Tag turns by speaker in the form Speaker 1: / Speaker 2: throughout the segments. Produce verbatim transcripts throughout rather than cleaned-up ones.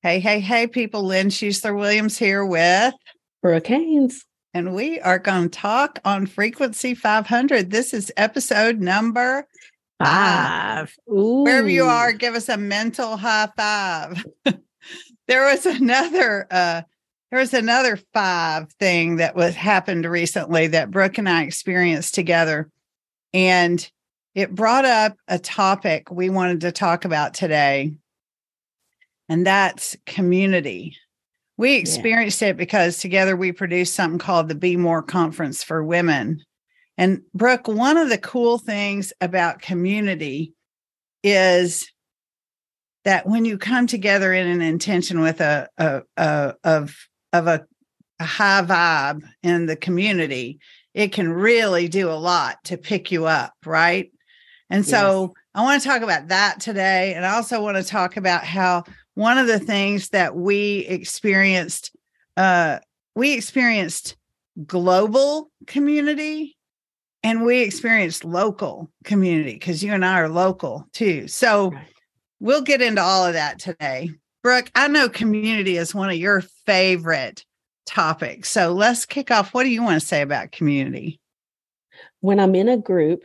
Speaker 1: Hey, hey, hey, people. Lynn Schuessler Williams here with
Speaker 2: Brooke Haynes.
Speaker 1: And we are going to talk on Frequency five hundred. This is episode number five.
Speaker 2: Five. Ooh.
Speaker 1: Wherever you are, give us a mental high five. There was another, uh, there was another five thing that was happened recently that Brooke and I experienced together. And it brought up a topic we wanted to talk about today. And that's community. We experienced yeah. it because together we produced something called the Be More Conference for Women. And Brooke, one of the cool things about community is that when you come together in an intention with a, a, a of of a, a high vibe in the community, it can really do a lot to pick you up, right? And so yes. I want to talk about that today. And I also want to talk about how one of the things that we experienced, uh, we experienced global community and we experienced local community because you and I are local too. So right. we'll get into all of that today. Brooke, I know community is one of your favorite topics. So let's kick off. What do you want to say about community?
Speaker 2: When I'm in a group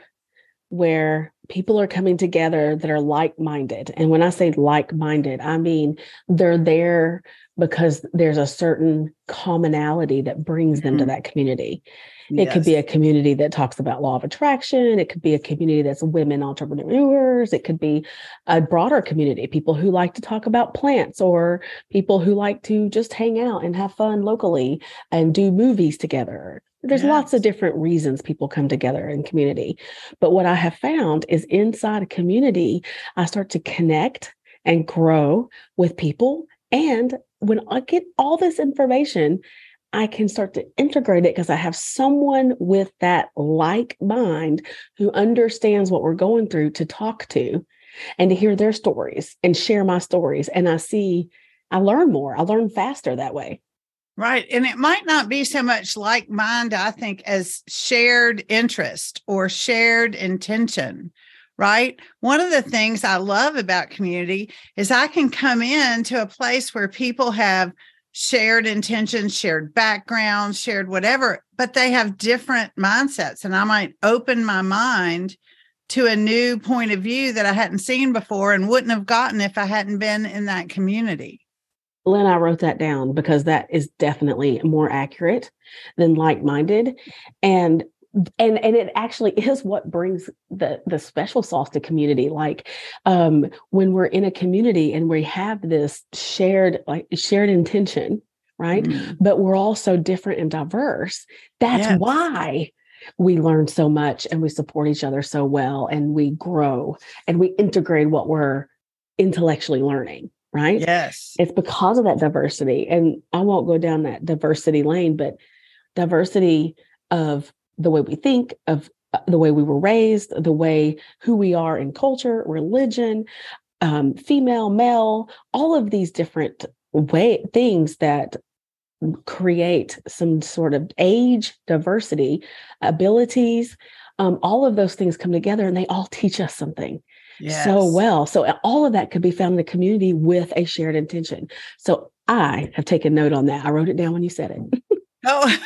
Speaker 2: where people are coming together that are like-minded. And when I say like-minded, I mean, they're there because there's a certain commonality that brings them mm-hmm. to that community. Yes. It could be a community that talks about law of attraction. It could be a community that's women entrepreneurs. It could be a broader community, people who like to talk about plants or people who like to just hang out and have fun locally and do movies together. There's yes. lots of different reasons people come together in community. But what I have found is inside a community, I start to connect and grow with people. And when I get all this information, I can start to integrate it because I have someone with that like mind who understands what we're going through to talk to and to hear their stories and share my stories. And I see, I learn more. I learn faster that way.
Speaker 1: Right. And it might not be so much like mind, I think, as shared interest or shared intention, right? One of the things I love about community is I can come into a place where people have shared intentions, shared backgrounds, shared whatever, but they have different mindsets. And I might open my mind to a new point of view that I hadn't seen before and wouldn't have gotten if I hadn't been in that community.
Speaker 2: Lynn, I wrote that down because that is definitely more accurate than like-minded. And and and it actually is what brings the, the special sauce to community. Like um, when we're in a community and we have this shared, like shared intention, right? Mm. But we're all so different and diverse. That's yes. why we learn so much and we support each other so well and we grow and we integrate what we're intellectually learning. Right?
Speaker 1: Yes.
Speaker 2: It's because of that diversity. And I won't go down that diversity lane, but diversity of the way we think, of the way we were raised, the way who we are in culture, religion, um, female, male, all of these different way things that create some sort of age diversity, abilities, um, all of those things come together and they all teach us something. Yes. So well. So all of that could be found in the community with a shared intention. So I have taken note on that. I wrote it down when you said it.
Speaker 1: Oh,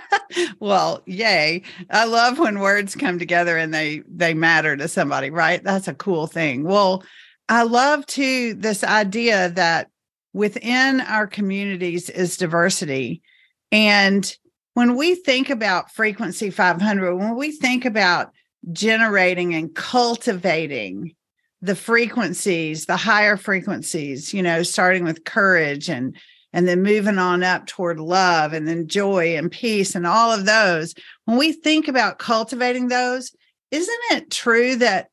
Speaker 1: well, yay. I love when words come together and they, they matter to somebody, right? That's a cool thing. Well, I love too, this idea that within our communities is diversity. And when we think about Frequency five hundred, when we think about generating and cultivating the frequencies, the higher frequencies, you know, starting with courage and, and then moving on up toward love and then joy and peace and all of those. When we think about cultivating those, isn't it true that,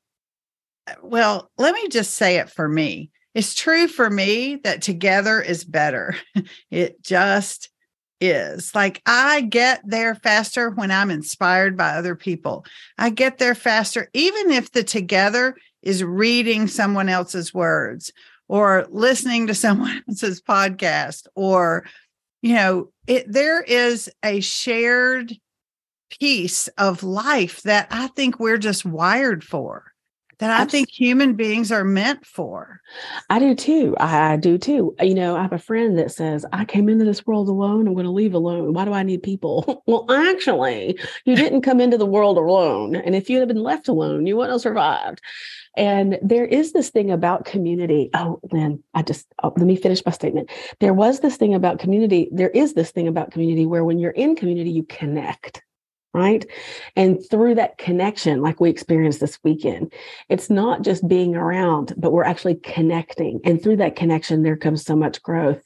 Speaker 1: well, let me just say it for me. It's true for me that together is better. It just is. Like I get there faster when I'm inspired by other people. I get there faster, even if the together is reading someone else's words or listening to someone else's podcast, or, you know, it, there is a shared piece of life that I think we're just wired for. that I think human beings are meant for.
Speaker 2: I do too. I do too. You know, I have a friend that says, I came into this world alone. I'm going to leave alone. Why do I need people? Well, actually, you didn't come into the world alone. And if you had been left alone, you wouldn't have survived. And there is this thing about community. Oh, Lynn, I just, oh, let me finish my statement. There was this thing about community. There is this thing about community where when you're in community, you connect. Right. And through that connection, like we experienced this weekend, it's not just being around, but we're actually connecting. And through that connection, there comes so much growth.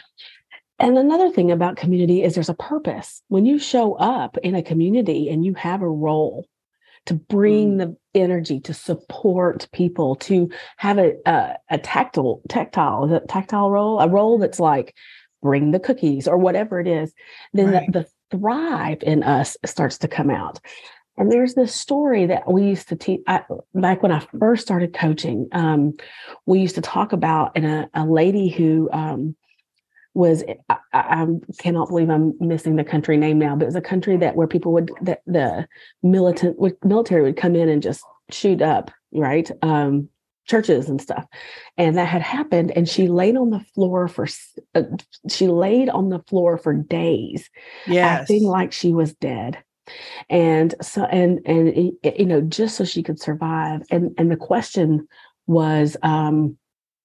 Speaker 2: And another thing about community is there's a purpose. When you show up in a community and you have a role to bring the energy, to support people, to have a, a, a tactile, tactile, is it tactile role, a role that's like bring the cookies or whatever it is, then right. the, the thrive in us starts to come out. And there's this story that we used to teach back when I first started coaching. Um, we used to talk about and a, a lady who um, was, I, I cannot believe I'm missing the country name now, but it was a country that where people would, that the militant would, military would come in and just shoot up, right? Um, churches and stuff. And that had happened. And she laid on the floor for, uh, she laid on the floor for days,
Speaker 1: yes.
Speaker 2: acting like she was dead. And so, and, and, you know, just so she could survive. And, and the question was, um,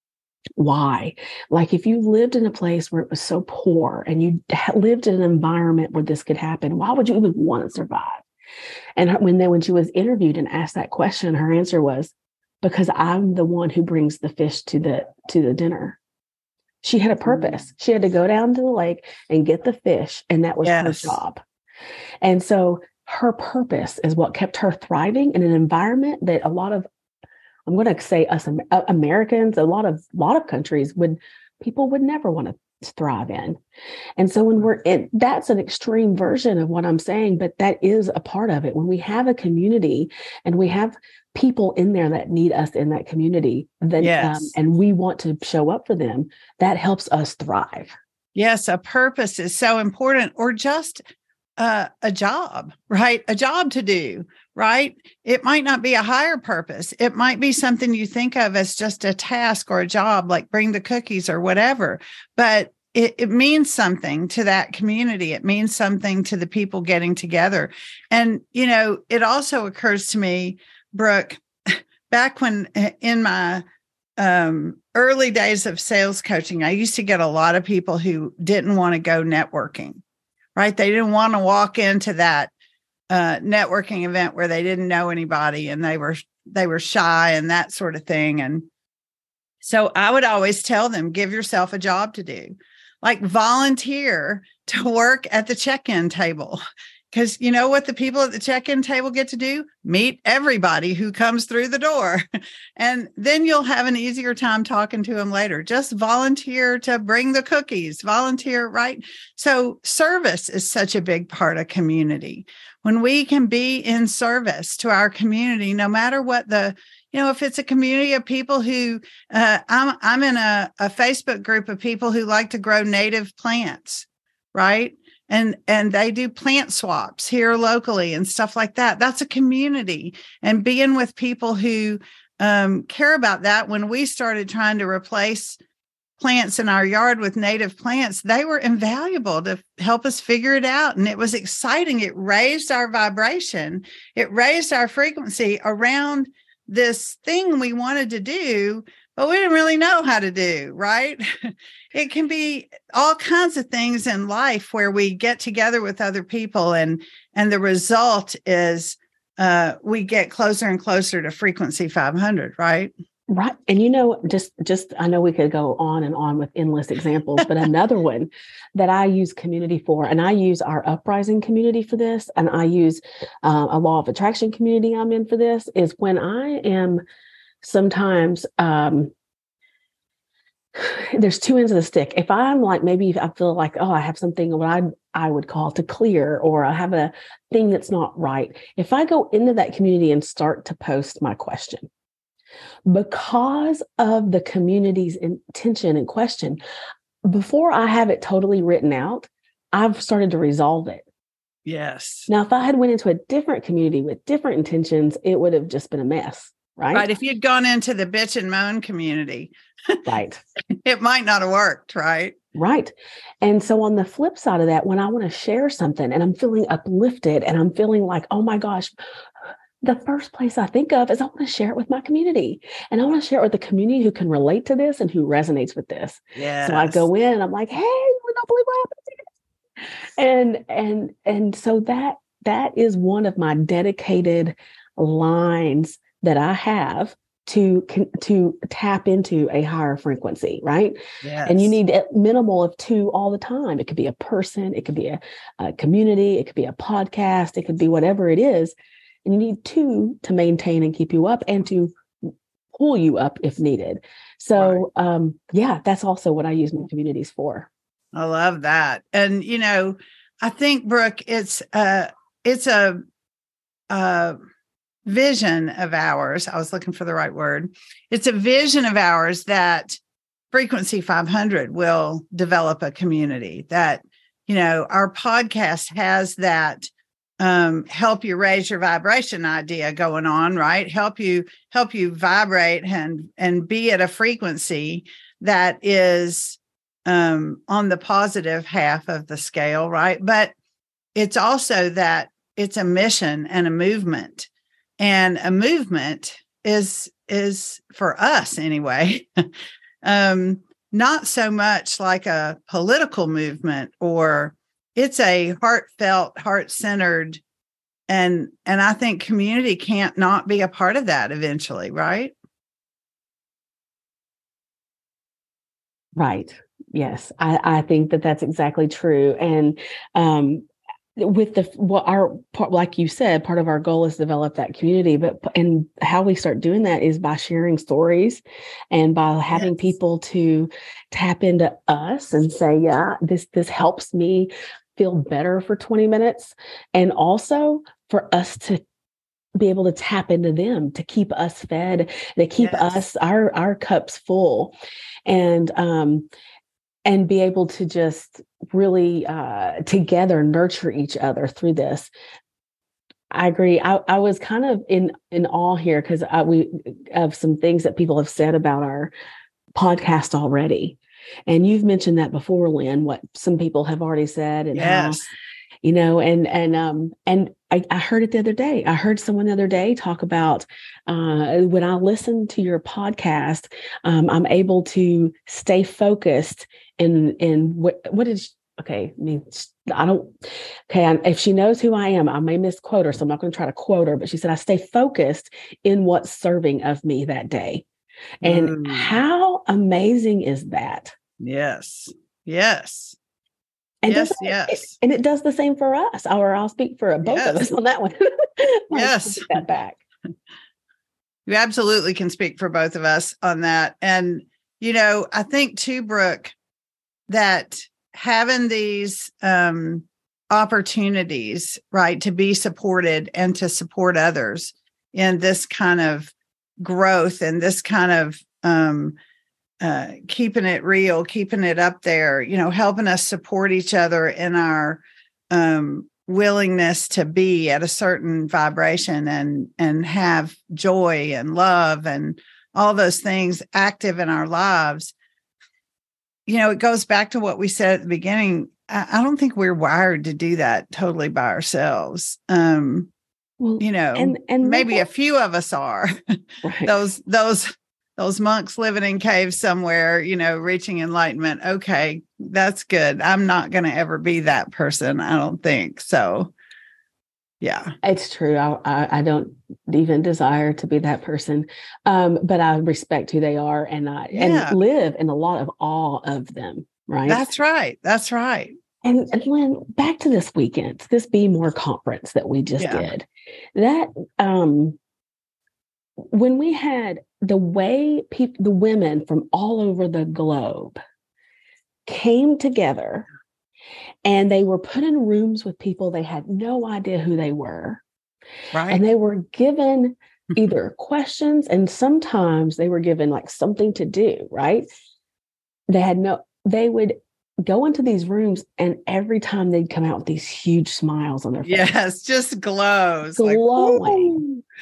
Speaker 2: why? Like if you lived in a place where it was so poor and you lived in an environment where this could happen, why would you even want to survive? And when then when she was interviewed and asked that question, her answer was, because I'm the one who brings the fish to the to the dinner. She had a purpose. She had to go down to the lake and get the fish, and that was yes. her job. And so her purpose is what kept her thriving in an environment that a lot of, I'm going to say us Americans, a lot of lot of countries would, people would never want to thrive in. And so when we're in, that's an extreme version of what I'm saying, but that is a part of it. When we have a community and we have people in there that need us in that community, then
Speaker 1: yes.
Speaker 2: um, and we want to show up for them, that helps us thrive.
Speaker 1: Yes, a purpose is so important, or just uh, a job, right? A job to do, right? It might not be a higher purpose. It might be something you think of as just a task or a job, like bring the cookies or whatever, but it, it means something to that community. It means something to the people getting together. And, you know, it also occurs to me, Brooke, back when in my um, early days of sales coaching, I used to get a lot of people who didn't want to go networking, right? They didn't want to walk into that uh, networking event where they didn't know anybody and they were they were shy and that sort of thing. And so I would always tell them, give yourself a job to do, like volunteer to work at the check-in table. Because you know what the people at the check-in table get to do? Meet everybody who comes through the door. And then you'll have an easier time talking to them later. Just volunteer to bring the cookies, volunteer, right? So service is such a big part of community. When we can be in service to our community, no matter what the, you know, if it's a community of people who, uh, I'm, I'm in a, a Facebook group of people who like to grow native plants, right? And and they do plant swaps here locally and stuff like that. That's a community. And being with people who um, care about that. When we started trying to replace plants in our yard with native plants, they were invaluable to help us figure it out. And it was exciting. It raised our vibration. It raised our frequency around this thing we wanted to do, but we didn't really know how to do, right? It can be all kinds of things in life where we get together with other people and, and the result is uh, we get closer and closer to frequency five hundred, right?
Speaker 2: Right. And, you know, just, just, I know we could go on and on with endless examples, but another one that I use community for, and I use our uprising community for this, and I use uh, a law of attraction community I'm in for this, is when I am sometimes, um, there's two ends of the stick. If I'm like, maybe if I feel like, oh, I have something what I I would call to clear, or I have a thing that's not right. If I go into that community and start to post my question, because of the community's intention and question, before I have it totally written out, I've started to resolve it.
Speaker 1: Yes.
Speaker 2: Now, if I had went into a different community with different intentions, it would have just been a mess. right?
Speaker 1: Right. If you'd gone into the bitch and moan community,
Speaker 2: right,
Speaker 1: it might not have worked, right?
Speaker 2: Right. And so on the flip side of that, when I want to share something and I'm feeling uplifted and I'm feeling like, oh my gosh, the first place I think of is I want to share it with my community. And I want to share it with the community who can relate to this and who resonates with this.
Speaker 1: Yes.
Speaker 2: So I go in and I'm like, hey, we don't believe what happened. And and and so that that is one of my dedicated lines that I have to to tap into a higher frequency, right?
Speaker 1: Yes.
Speaker 2: And you need a minimal of two all the time. It could be a person, it could be a, a community, it could be a podcast, it could be whatever it is. And you need two to maintain and keep you up and to pull you up if needed. So right. um, yeah, that's also what I use my communities for.
Speaker 1: I love that. And, you know, I think, Brooke, it's a, it's a, a vision of ours. I was looking for the right word. It's a vision of ours that Frequency five hundred will develop a community, that, you know, our podcast has that um, help you raise your vibration idea going on, right? Help you, help you vibrate and, and be at a frequency that is um, on the positive half of the scale, right? But it's also that it's a mission and a movement, and a movement is, is for us anyway, um, not so much like a political movement, or it's a heartfelt, heart-centered, and and I think community can't not be a part of that eventually, right?
Speaker 2: Right. Yes, I, I think that that's exactly true. And um, with the well, our part, like you said, part of our goal is to develop that community. But and how we start doing that is by sharing stories, and by having yes. people to tap into us and say, "Yeah, this this helps me feel better for twenty minutes," and also for us to be able to tap into them, to keep us fed, to keep yes. us our our cups full, and um. and be able to just really uh, together nurture each other through this. I agree. I, I was kind of in, in awe here because we of some things that people have said about our podcast already. And you've mentioned that before, Lynn, what some people have already said and
Speaker 1: yes.
Speaker 2: how, you know, and, and, um, and I, I heard it the other day. I heard someone the other day talk about uh, when I listen to your podcast, um, I'm able to stay focused in, in what, what is, okay, I mean, I don't, okay, I, if she knows who I am, I may misquote her, so I'm not going to try to quote her, but she said, I stay focused in what's serving of me that day. And mm. how amazing is that?
Speaker 1: Yes. Yes.
Speaker 2: And
Speaker 1: yes,
Speaker 2: it,
Speaker 1: yes.
Speaker 2: And it does the same for us, or I'll speak for both
Speaker 1: yes.
Speaker 2: of us on that one.
Speaker 1: yes.
Speaker 2: Take that back.
Speaker 1: You absolutely can speak for both of us on that. And, you know, I think too, Brooke, that having these um, opportunities, right, to be supported and to support others in this kind of growth and this kind of um, uh, keeping it real, keeping it up there, you know, helping us support each other in our um, willingness to be at a certain vibration and, and have joy and love and all those things active in our lives. You know, it goes back to what we said at the beginning. I, I don't think we're wired to do that totally by ourselves. Um, well, you know, and, and maybe a few of us are. Right. those those those monks living in caves somewhere, you know, reaching enlightenment. Okay, that's good. I'm not going to ever be that person, I don't think. So, yeah,
Speaker 2: it's true. I, I, I don't even desire to be that person, um, but I respect who they are, and I yeah. and live in a lot of awe of them. Right.
Speaker 1: That's right. That's right.
Speaker 2: And, and Lynn, back to this weekend, this Be More conference that we just yeah. did. That um, when we had the way people, the women from all over the globe came together. And they were put in rooms with people they had no idea who they were. Right. And they were given either questions, and sometimes they were given like something to do, right? They had no, they would go into these rooms, and every time they'd come out with these huge smiles on their face.
Speaker 1: Yes, just glows.
Speaker 2: Glowing. Like,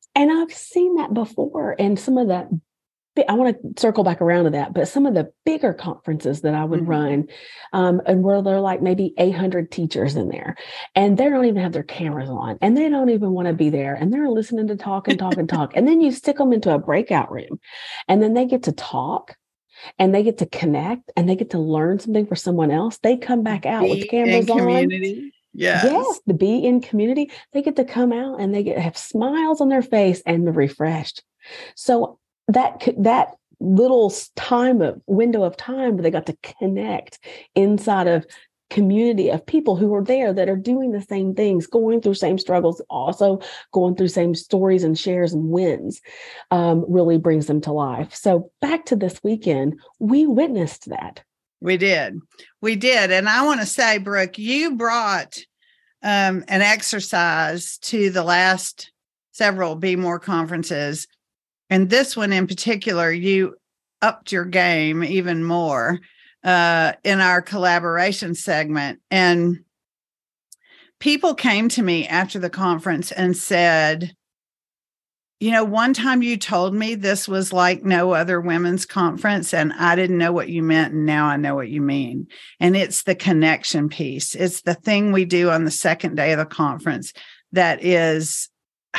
Speaker 2: And I've seen that before. And some of the, I want to circle back around to that, but some of the bigger conferences that I would mm-hmm. run, um, and where there are like maybe eight hundred teachers in there, and they don't even have their cameras on, and they don't even want to be there, and they're listening to talk and talk and talk. And then you stick them into a breakout room, and then they get to talk, and they get to connect, and they get to learn something for someone else. They come back out be with cameras on.
Speaker 1: Community. Yes.
Speaker 2: Yes, to be in community. They get to come out and they get have smiles on their face and they're refreshed. So that that little time of window of time where they got to connect inside of community of people who are there that are doing the same things, going through same struggles, also going through same stories and shares and wins, um, really brings them to life. So back to this weekend, we witnessed that.
Speaker 1: We did. We did. And I want to say, Brooke, you brought um, an exercise to the last several Be More conferences. And this one in particular, you upped your game even more uh, in our collaboration segment. And people came to me after the conference and said, you know, one time you told me this was like no other women's conference, and I didn't know what you meant, and now I know what you mean. And it's the connection piece. It's the thing we do on the second day of the conference that is,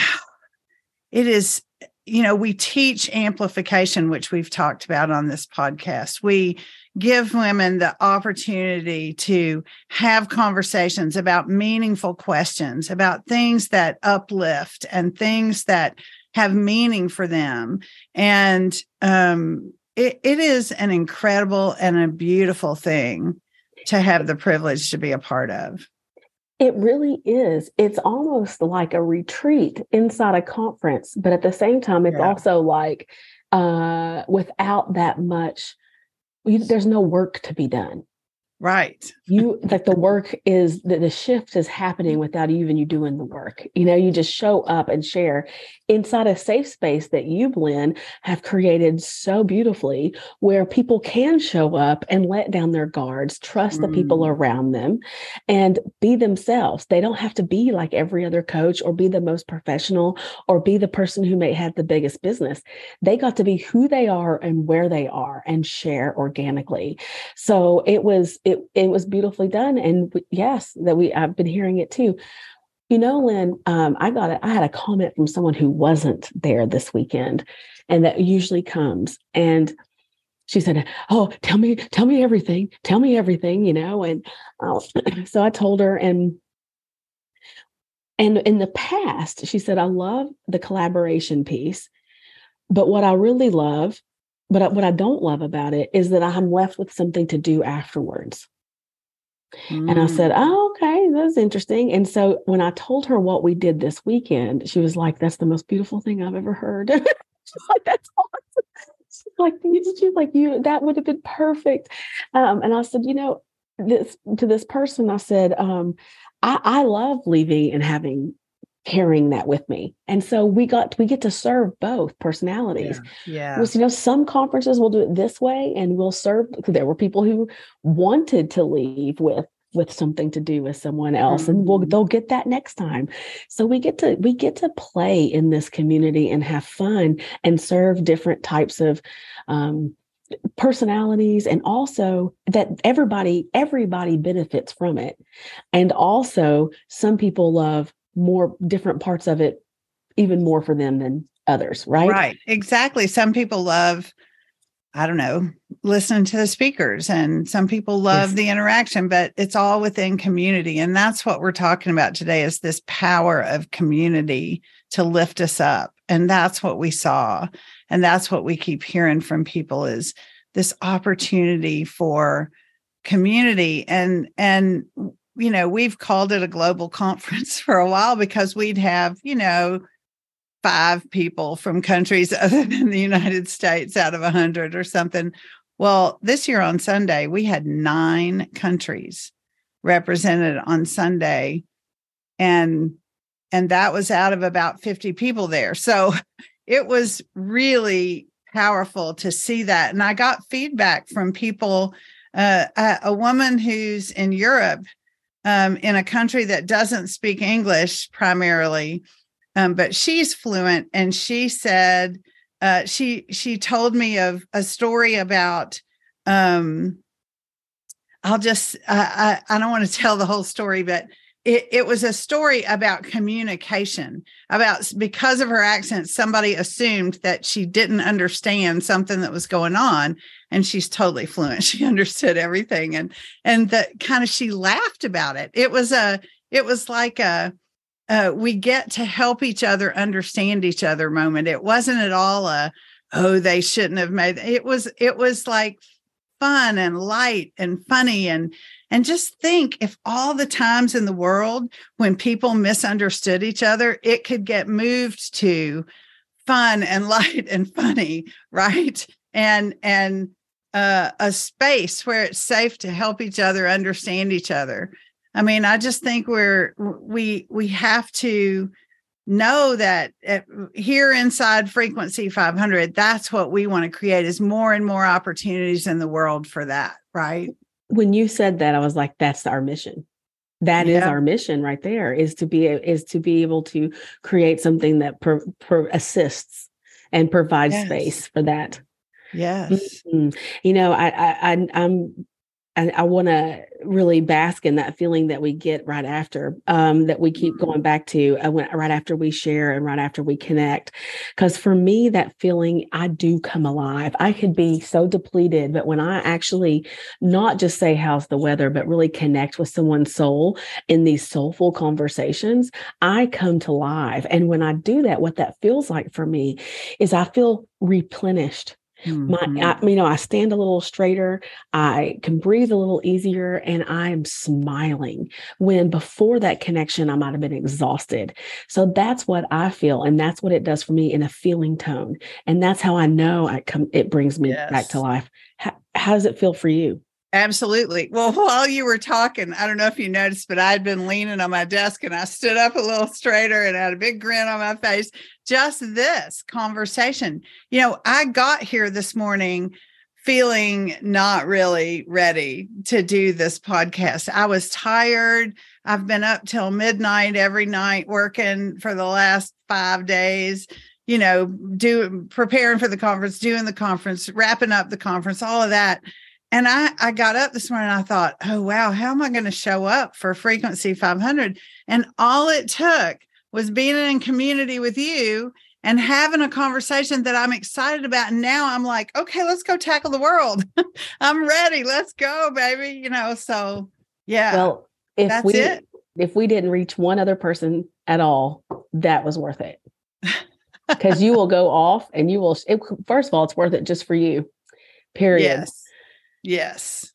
Speaker 1: it is, you know, we teach amplification, which we've talked about on this podcast. We give women the opportunity to have conversations about meaningful questions, about things that uplift and things that have meaning for them. And um, it, it is an incredible and a beautiful thing to have the privilege to be a part of.
Speaker 2: It really is. It's almost like a retreat inside a conference, but at the same time, it's yeah. also like uh, without that much, you, there's no work to be done.
Speaker 1: Right.
Speaker 2: You like the work is that the shift is happening without even you doing the work. You know, you just show up and share inside a safe space that you, Blinn, have created so beautifully, where people can show up and let down their guards, trust mm. the people around them, and be themselves. They don't have to be like every other coach or be the most professional or be the person who may have the biggest business. They got to be who they are and where they are and share organically. So it was It, it was beautifully done. And yes, that we, I've been hearing it too. You know, Lynn, um, I got it. I had a comment from someone who wasn't there this weekend, and that usually comes. And she said, "Oh, tell me, tell me everything. Tell me everything, you know?" And uh, so I told her, and, and in the past, she said, "I love the collaboration piece, but what I really love But what I don't love about it is that I'm left with something to do afterwards." Mm. And I said, "Oh, okay, that's interesting." And so when I told her what we did this weekend, she was like, "That's the most beautiful thing I've ever heard." She's like, "That's awesome." She's like, she's like, "You, that would have been perfect." Um, and I said, you know, this to this person, I said, um, I, I love leaving and having carrying that with me. And so we got, we get to serve both personalities.
Speaker 1: Yeah.
Speaker 2: yeah. You know, some conferences will do it this way and we'll serve. There were people who wanted to leave with, with something to do with someone else, mm-hmm. and we'll, they'll get that next time. So we get to, we get to play in this community and have fun and serve different types of, um, personalities, and also that everybody, everybody benefits from it. And also some people love more different parts of it, even more for them than others, right?
Speaker 1: Right. Exactly. Some people love, I don't know, listening to the speakers, and some people love yes. the interaction, but it's all within community. And that's what we're talking about today, is this power of community to lift us up. And that's what we saw. And that's what we keep hearing from people, is this opportunity for community. And, and, you know, we've called it a global conference for a while because we'd have, you know, five people from countries other than the United States out of a hundred or something. Well, this year on Sunday, we had nine countries represented on Sunday. And, and that was out of about fifty people there. So it was really powerful to see that. And I got feedback from people, uh, a, a woman who's in Europe, Um, in a country that doesn't speak English primarily, um, but she's fluent. And she said, uh, she, she told me of a story about, um, I'll just, I, I, I don't want to tell the whole story, but it, it was a story about communication, about because of her accent, somebody assumed that she didn't understand something that was going on. And she's totally fluent. She understood everything. And, and the kind of, she laughed about it. It was a, it was like a, uh, we get to help each other understand each other moment. It wasn't at all a, oh, they shouldn't have made it. Was, it was like fun and light and funny. And, and just think if all the times in the world when people misunderstood each other, it could get moved to fun and light and funny, right? And, and, uh, a space where it's safe to help each other understand each other. I mean, I just think we're, we, we have to know that at, here inside Frequency five hundred, that's what we want to create is more and more opportunities in the world for that, right?
Speaker 2: When you said that, I was like, that's our mission. That yeah. is our mission right there, is to be, is to be able to create something that pro, pro assists and provides yes. space for that.
Speaker 1: Yes.
Speaker 2: Mm-hmm. You know, I, I, I I'm, I, I want to really bask in that feeling that we get right after, um, that we keep going back to uh, when, right after we share and right after we connect. Because for me, that feeling, I do come alive. I could be so depleted, but when I actually not just say, how's the weather, but really connect with someone's soul in these soulful conversations, I come to life. And when I do that, what that feels like for me is I feel replenished. My, I, you know, I stand a little straighter, I can breathe a little easier, and I am smiling when before that connection, I might have been exhausted. So that's what I feel. And that's what it does for me in a feeling tone. And that's how I know I come, it brings me yes. back to life. How, how does it feel for you?
Speaker 1: Absolutely. Well, while you were talking, I don't know if you noticed, but I'd been leaning on my desk and I stood up a little straighter and had a big grin on my face. Just this conversation. You know, I got here this morning feeling not really ready to do this podcast. I was tired. I've been up till midnight every night working for the last five days. You know, do preparing for the conference, doing the conference, wrapping up the conference, all of that. And I, I got up this morning and I thought, oh, wow, how am I going to show up for Frequency five hundred? And all it took was being in community with you and having a conversation that I'm excited about. And now I'm like, okay, let's go tackle the world. I'm ready. Let's go, baby. You know, so yeah.
Speaker 2: Well, if
Speaker 1: that's
Speaker 2: we,
Speaker 1: it.
Speaker 2: If we didn't reach one other person at all, that was worth it. Because you will go off and you will, it, first of all, it's worth it just for you, period.
Speaker 1: Yes. Yes.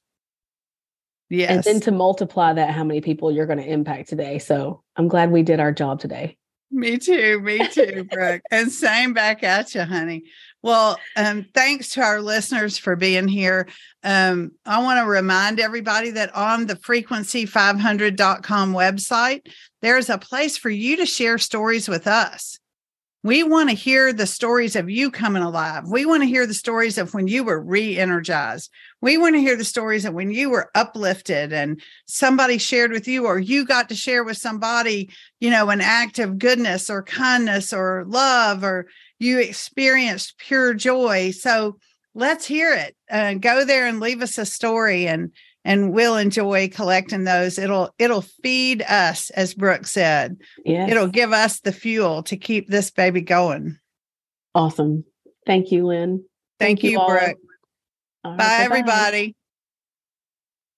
Speaker 1: Yes.
Speaker 2: And then to multiply that, how many people you're going to impact today. So I'm glad we did our job today.
Speaker 1: Me too. Me too, Brooke. And same back at you, honey. Well, um, thanks to our listeners for being here. Um, I want to remind everybody that on the frequency five hundred dot com website, there's a place for you to share stories with us. We want to hear the stories of you coming alive. We want to hear the stories of when you were re-energized. We want to hear the stories of when you were uplifted and somebody shared with you, or you got to share with somebody, you know, an act of goodness or kindness or love, or you experienced pure joy. So let's hear it. Uh, go there and leave us a story, and and we'll enjoy collecting those. It'll it'll feed us, as Brooke said.
Speaker 2: Yes.
Speaker 1: It'll give us the fuel to keep this baby going.
Speaker 2: Awesome. Thank you, Lynn.
Speaker 1: Thank, Thank you, you Brooke. Bye, right, everybody.